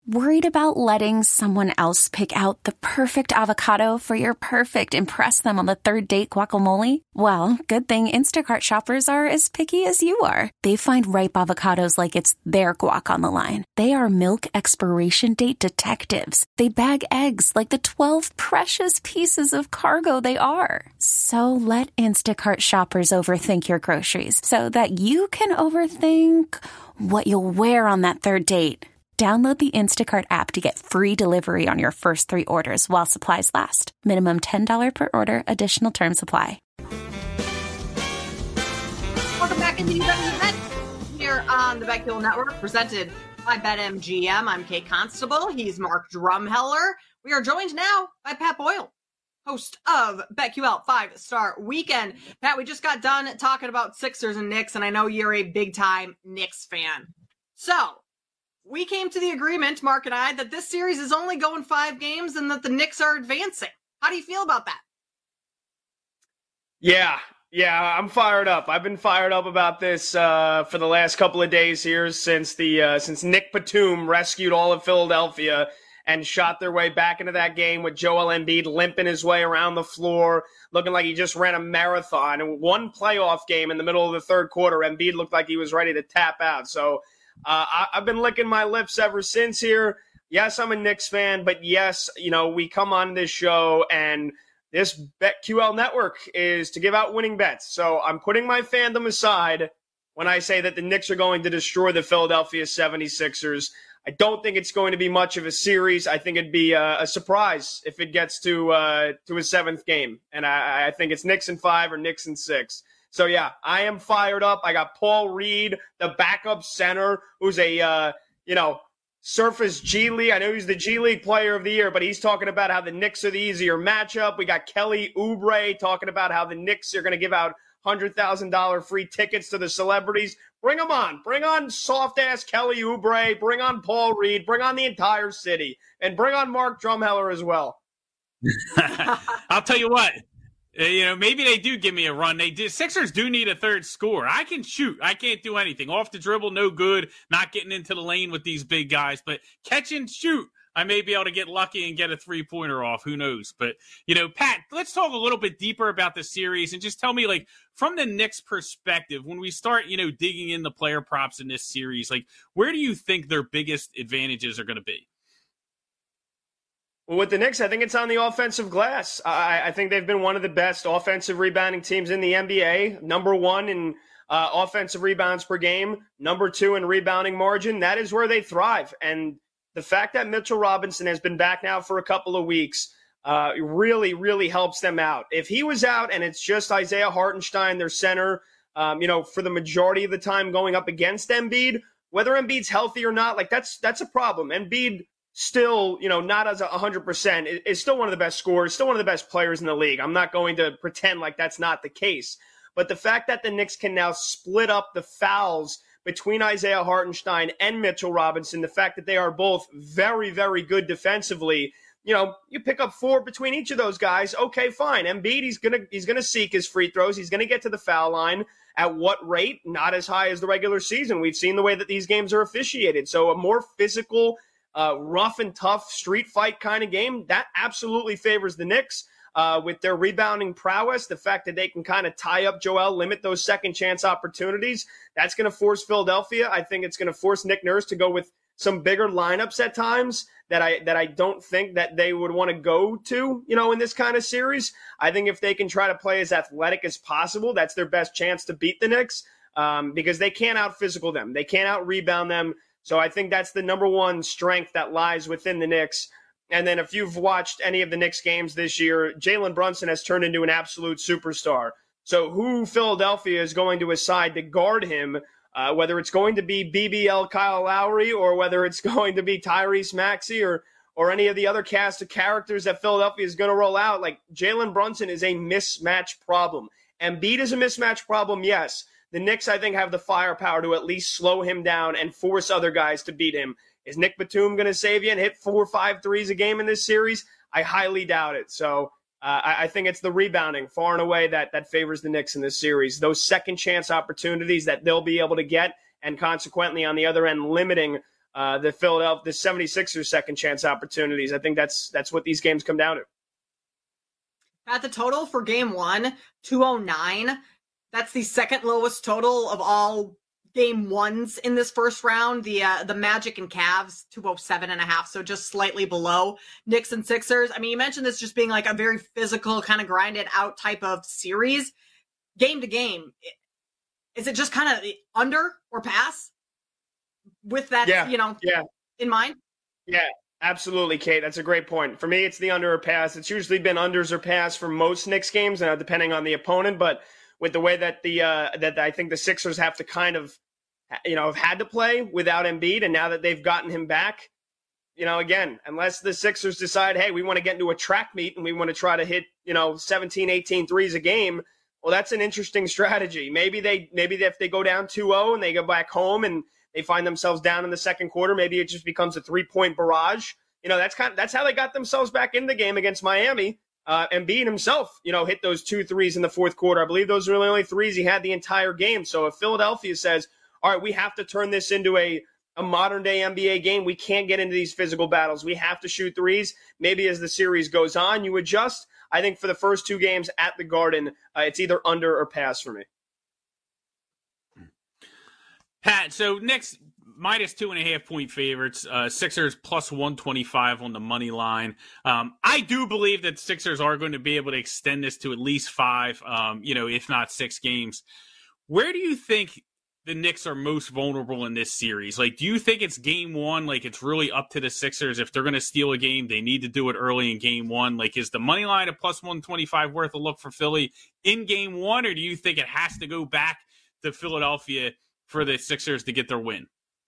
Worried about letting someone else pick out the perfect avocado for your perfect impress them on the third date guacamole? Well, good thing Instacart shoppers are as picky as you are. They find ripe avocados like it's their guac on the line. They are milk expiration date detectives. They bag eggs like the 12 precious pieces of cargo they are. So let Instacart shoppers overthink your groceries so that you can overthink what you'll wear on that third date. Download the Instacart app to get free delivery on your first 3 orders while supplies last. Minimum $10 per order. Additional terms apply. Welcome back into Bet here on the BetQL Network, presented by BetMGM. I'm Kate Constable. He's Mark Drumheller. We are joined now by Pat Boyle, host of BetQL 5-Star Weekend. Pat, we just got done talking about Sixers and Knicks, and I know you're a big-time Knicks fan. So, we came to the agreement, Mark and I, that this series is only going 5 games and that the Knicks are advancing. How do you feel about that? Yeah, I'm fired up. I've been fired up about this for the last couple of days here since Nick Batum rescued all of Philadelphia and shot their way back into that game with Joel Embiid limping his way around the floor, looking like he just ran a marathon. And one playoff game in the middle of the third quarter, Embiid looked like he was ready to tap out. So I've been licking my lips ever since here. Yes, I'm a Knicks fan, but yes, we come on this show and this BetQL network is to give out winning bets. So I'm putting my fandom aside when I say that the Knicks are going to destroy the Philadelphia 76ers. I don't think it's going to be much of a series. I think it'd be a surprise if it gets to a 7th game. And I think it's Knicks in 5 or Knicks in 6. So, yeah, I am fired up. I got Paul Reed, the backup center, who's a, Surface G League. I know he's the G League Player of the Year, but he's talking about how the Knicks are the easier matchup. We got Kelly Oubre talking about how the Knicks are going to give out $100,000 free tickets to the celebrities. Bring them on. Bring on soft-ass Kelly Oubre. Bring on Paul Reed. Bring on the entire city. And bring on Mark Drumheller as well. I'll tell you what. Maybe they do give me a run. Sixers do need a third scorer. I can shoot. I can't do anything. Off the dribble, no good. Not getting into the lane with these big guys. But catch and shoot, I may be able to get lucky and get a three-pointer off. Who knows? But, Pat, let's talk a little bit deeper about the series and just tell me, from the Knicks' perspective, when we start, digging in the player props in this series, where do you think their biggest advantages are going to be? Well, with the Knicks, I think it's on the offensive glass. I think they've been one of the best offensive rebounding teams in the NBA. Number 1 in offensive rebounds per game. Number 2 in rebounding margin. That is where they thrive. And the fact that Mitchell Robinson has been back now for a couple of weeks really, really helps them out. If he was out and it's just Isaiah Hartenstein, their center, for the majority of the time going up against Embiid, whether Embiid's healthy or not, that's a problem. Embiid still, not as 100%, is still one of the best scorers, still one of the best players in the league. I'm not going to pretend like that's not the case. But the fact that the Knicks can now split up the fouls between Isaiah Hartenstein and Mitchell Robinson, the fact that they are both very, very good defensively, you pick up 4 between each of those guys, okay, fine. Embiid, he's gonna seek his free throws. He's gonna get to the foul line. At what rate? Not as high as the regular season. We've seen the way that these games are officiated. So a more physical, rough and tough street fight kind of game, that absolutely favors the Knicks with their rebounding prowess. The fact that they can kind of tie up Joel, limit those second chance opportunities, that's going to force Philadelphia. I think it's going to force Nick Nurse to go with some bigger lineups at times that I don't think that they would want to go to, in this kind of series. I think if they can try to play as athletic as possible, that's their best chance to beat the Knicks because they can't out-physical them. They can't out-rebound them. So I think that's the number one strength that lies within the Knicks. And then if you've watched any of the Knicks games this year, Jalen Brunson has turned into an absolute superstar. So who Philadelphia is going to decide to guard him, whether it's going to be BBL Kyle Lowry or whether it's going to be Tyrese Maxey or any of the other cast of characters that Philadelphia is going to roll out, Jalen Brunson is a mismatch problem. Embiid is a mismatch problem, yes. The Knicks, I think, have the firepower to at least slow him down and force other guys to beat him. Is Nick Batum going to save you and hit 4 or 5 threes a game in this series? I highly doubt it. So I think it's the rebounding far and away that favors the Knicks in this series. Those second chance opportunities that they'll be able to get, and consequently on the other end limiting the 76ers second chance opportunities. I think that's what these games come down to. At the total for game one, 209. That's the second lowest total of all game ones in this first round. The Magic and Cavs, 207.5, so just slightly below Knicks and Sixers. I mean, you mentioned this just being like a very physical, kind of grinded out type of series. Game to game, is it just kind of under or pass with that, in mind? Yeah, absolutely, Kate. That's a great point. For me, it's the under or pass. It's usually been unders or pass for most Knicks games, depending on the opponent. But with the way that that I think the Sixers have to kind of, have had to play without Embiid, and now that they've gotten him back, again, unless the Sixers decide, hey, we want to get into a track meet and we want to try to hit, 17, 18 threes a game, well, that's an interesting strategy. Maybe if they go down 2-0 and they go back home and they find themselves down in the second quarter, maybe it just becomes a 3-point barrage. That's how they got themselves back in the game against Miami. Embiid himself, hit those 2 threes in the fourth quarter. I believe those were the only threes he had the entire game. So if Philadelphia says, all right, we have to turn this into a modern day NBA game, we can't get into these physical battles, we have to shoot threes. Maybe as the series goes on, you adjust. I think for the first 2 games at the Garden, it's either under or pass for me. Pat, so Knicks minus 2.5 point favorites, Sixers plus 125 on the money line. I do believe that Sixers are going to be able to extend this to at least 5, if not 6 games. Where do you think the Knicks are most vulnerable in this series? Like, do you think it's game 1? Like, it's really up to the Sixers. If they're going to steal a game, they need to do it early in game 1. Like, is the money line at plus 125 worth a look for Philly in game 1? Or do you think it has to go back to Philadelphia for the Sixers to get their win?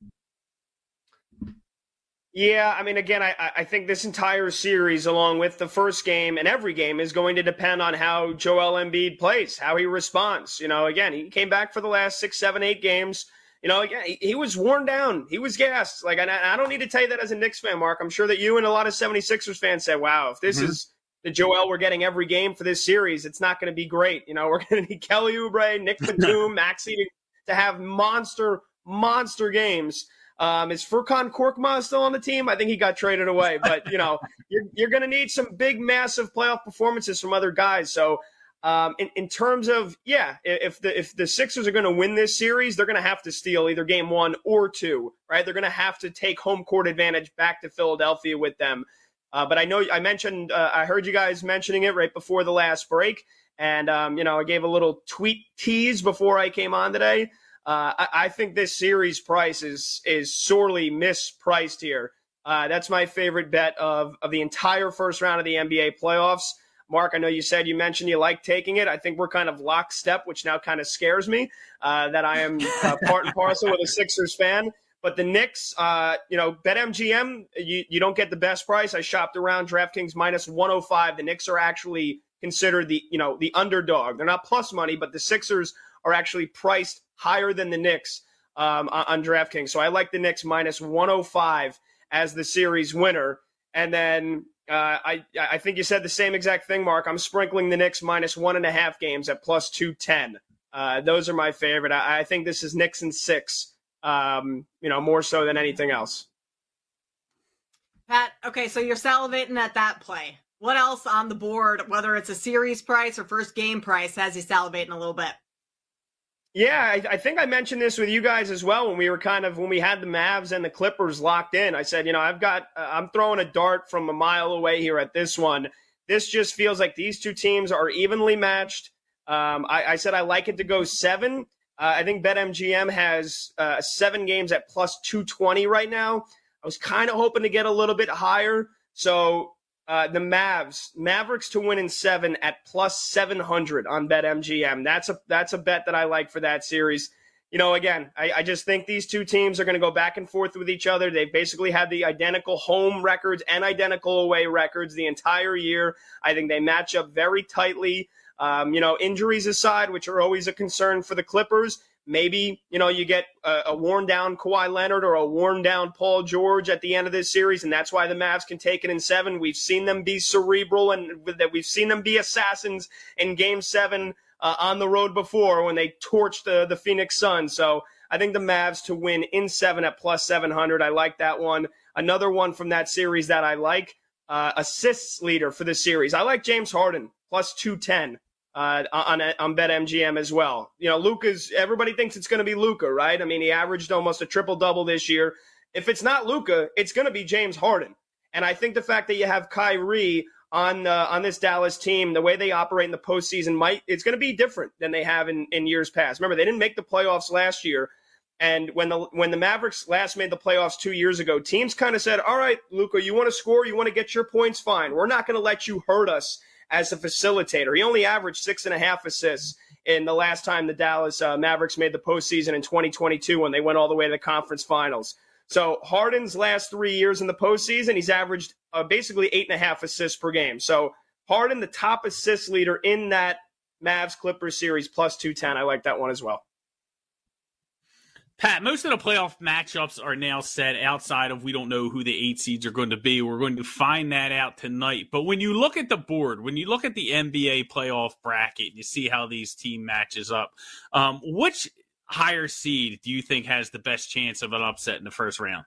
Yeah, I mean, again, I think this entire series, along with the first game and every game, is going to depend on how Joel Embiid plays, how he responds. Again, he came back for the last 6, 7, 8 games. Again, he was worn down. He was gassed. Like, and I don't need to tell you that as a Knicks fan, Mark. I'm sure that you and a lot of 76ers fans said, wow, if this is the Joel we're getting every game for this series, it's not going to be great. We're going to need Kelly Oubre, Nick Batum, Maxey to have monster games. Is Furkan Korkmaz still on the team? I think he got traded away. But, you're going to need some big, massive playoff performances from other guys. So in terms of, if the Sixers are going to win this series, they're going to have to steal either game 1 or 2, right? They're going to have to take home court advantage back to Philadelphia with them. But I know I mentioned, I heard you guys mentioning it right before the last break. And, I gave a little tweet tease before I came on today. I think this series price is sorely mispriced here. That's my favorite bet of the entire first round of the NBA playoffs. Mark, I know you mentioned you like taking it. I think we're kind of lockstep, which now kind of scares me that I am part and parcel with a Sixers fan. But the Knicks, BetMGM, you don't get the best price. I shopped around DraftKings minus 105. The Knicks are actually considered the underdog. They're not plus money, but the Sixers are actually priced higher than the Knicks on DraftKings. So I like the Knicks minus 105 as the series winner. And then I think you said the same exact thing, Mark. I'm sprinkling the Knicks minus 1.5 games at plus 210. Those are my favorite. I think this is Knicks in 6, more so than anything else. Pat, okay, so you're salivating at that play. What else on the board, whether it's a series price or first game price, has you salivating a little bit? Yeah, I think I mentioned this with you guys as well when we had the Mavs and the Clippers locked in. I said, I'm throwing a dart from a mile away here at this one. This just feels like these two teams are evenly matched. I said I like it to go 7. I think BetMGM has 7 games at plus 220 right now. I was kind of hoping to get a little bit higher. So the Mavericks to win in 7 at plus 700 on BetMGM. That's a bet that I like for that series. Again, I just think these two teams are going to go back and forth with each other. They've basically had the identical home records and identical away records the entire year. I think they match up very tightly. Injuries aside, which are always a concern for the Clippers, maybe, you get a worn-down Kawhi Leonard or a worn-down Paul George at the end of this series, and that's why the Mavs can take it in 7. We've seen them be cerebral, and we've seen them be assassins in Game 7 on the road before when they torched the Phoenix Suns. So I think the Mavs to win in 7 at plus 700. I like that one. Another one from that series that I like, assists leader for the series. I like James Harden plus 210 on BetMGM as well. You know, everybody thinks it's going to be Luka, right? I mean, he averaged almost a triple-double this year. If it's not Luka, it's going to be James Harden. And I think the fact that you have Kyrie on this Dallas team, the way they operate in the postseason, it's going to be different than they have in years past. Remember, they didn't make the playoffs last year. And when the Mavericks last made the playoffs 2 years ago, teams kind of said, all right, Luka, you want to score, you want to get your points, fine. We're not going to let you hurt us as a facilitator. He only averaged 6.5 assists in the last time the Dallas Mavericks made the postseason in 2022 when they went all the way to the conference finals. So Harden's last 3 years in the postseason, he's averaged basically 8.5 assists per game. So Harden, the top assist leader in that Mavs-Clippers series, plus 210. I like that one as well. Pat, most of the playoff matchups are now set outside of we don't know who the 8 seeds are going to be. We're going to find that out tonight. But when you look at the board, when you look at the NBA playoff bracket, you see how these team matches up. Which higher seed do you think has the best chance of an upset in the first round?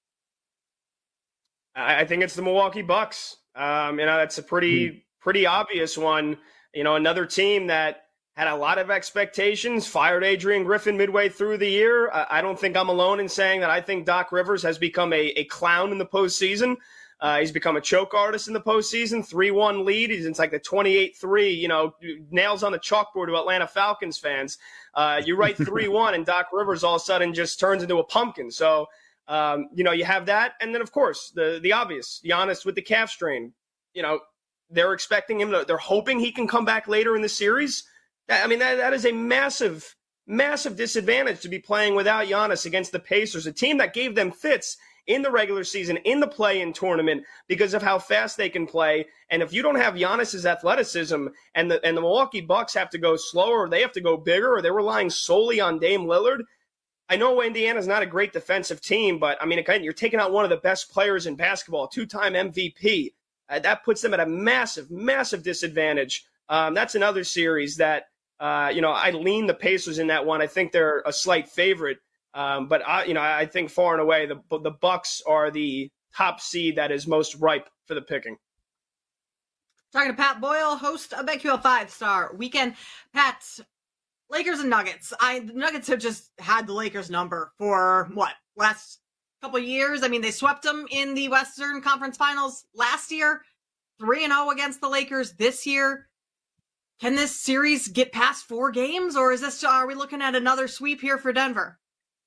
I think it's the Milwaukee Bucks. That's a pretty obvious one. You know, another team that had a lot of expectations, fired Adrian Griffin midway through the year. I don't think I'm alone in saying that I think Doc Rivers has become a clown in the postseason. He's become a choke artist in the postseason, 3-1 lead. It's like the 28-3, nails on the chalkboard to Atlanta Falcons fans. You write 3-1 and Doc Rivers all of a sudden just turns into a pumpkin. So, you have that. And then, of course, the obvious, Giannis with the calf strain. They're expecting him they're hoping he can come back later in the series. I mean, that is a massive, massive disadvantage to be playing without Giannis against the Pacers, a team that gave them fits in the regular season, in the play-in tournament, because of how fast they can play. And if you don't have Giannis's athleticism and the Milwaukee Bucks have to go slower, or they have to go bigger, or they're relying solely on Dame Lillard, I know Indiana's not a great defensive team, but, I mean, again, you're taking out one of the best players in basketball, two-time MVP. That puts them at a massive, massive disadvantage. That's another series that, I lean the Pacers in that one. I think they're a slight favorite. But I think far and away the Bucks are the top seed that is most ripe for the picking. Talking to Pat Boyle, host of BetQL 5-Star Weekend. Pat, Lakers and Nuggets. The Nuggets have just had the Lakers number for last couple of years. I mean, they swept them in the Western Conference Finals last year, 3-0 against the Lakers this year. Can this series get past 4 games, or are we looking at another sweep here for Denver?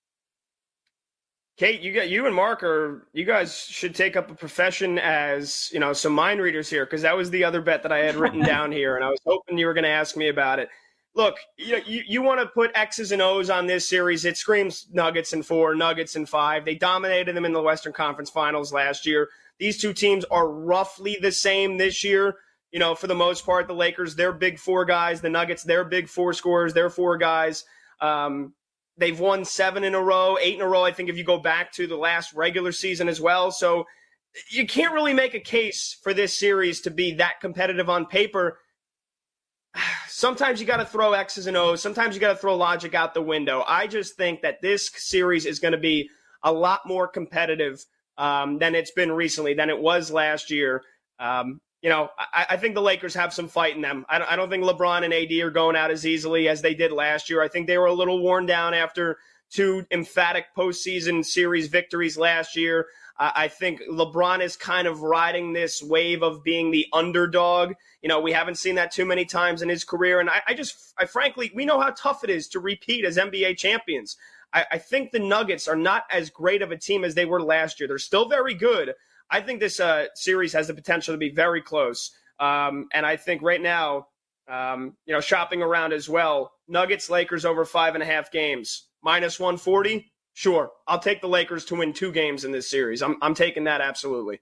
Kate, you and Mark you guys should take up a profession as, some mind readers here, because that was the other bet that I had written down here, and I was hoping you were going to ask me about it. Look, you want to put X's and O's on this series. It screams Nuggets in 4, Nuggets in 5. They dominated them in the Western Conference Finals last year. These two teams are roughly the same this year. For the most part, the Lakers, they're big 4 guys. The Nuggets, they're big 4 scorers. They're 4 guys. They've won 7 in a row, 8 in a row, I think, if you go back to the last regular season as well. So you can't really make a case for this series to be that competitive on paper. Sometimes you got to throw X's and O's. Sometimes you got to throw logic out the window. I just think that this series is going to be a lot more competitive than it's been recently, than it was last year. I think the Lakers have some fight in them. I don't think LeBron and AD are going out as easily as they did last year. I think they were a little worn down after 2 emphatic postseason series victories last year. I think LeBron is kind of riding this wave of being the underdog. We haven't seen that too many times in his career. And I frankly, we know how tough it is to repeat as NBA champions. I think the Nuggets are not as great of a team as they were last year. They're still very good. I think this series has the potential to be very close. And I think right now, shopping around as well, Nuggets, Lakers over 5.5 games, minus 140. Sure, I'll take the Lakers to win 2 games in this series. I'm taking that absolutely.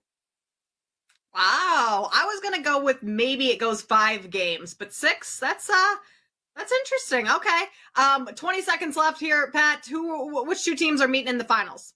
Wow, I was gonna go with maybe it goes 5 games, but 6. That's interesting. Okay, 20 seconds left here, Pat. Which 2 teams are meeting in the finals?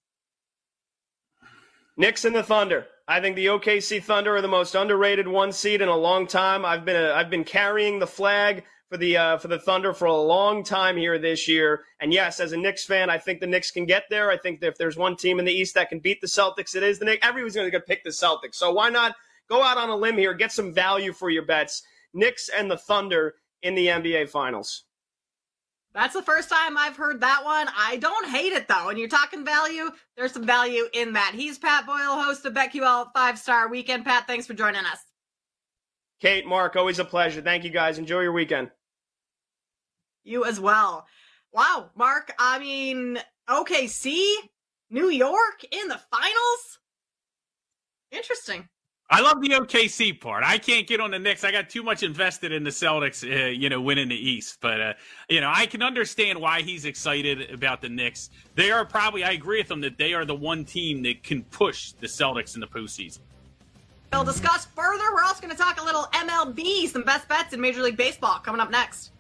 Knicks and the Thunder. I think the OKC Thunder are the most underrated 1 seed in a long time. I've been carrying the flag for the Thunder for a long time here this year. And yes, as a Knicks fan, I think the Knicks can get there. I think that if there's one team in the East that can beat the Celtics, it is the Knicks. Everyone's going to pick the Celtics. So why not go out on a limb here, get some value for your bets? Knicks and the Thunder in the NBA Finals. That's the first time I've heard that one. I don't hate it, though. And you're talking value, there's some value in that. He's Pat Boyle, host of BetQL 5-Star Weekend. Pat, thanks for joining us. Kate, Mark, always a pleasure. Thank you, guys. Enjoy your weekend. You as well. Wow, Mark, I mean, OKC, New York in the finals? Interesting. I love the OKC part. I can't get on the Knicks. I got too much invested in the Celtics, winning the East. But, I can understand why he's excited about the Knicks. They are probably, I agree with him, that they are the one team that can push the Celtics in the postseason. We'll discuss further. We're also going to talk a little MLB, some best bets in Major League Baseball coming up next.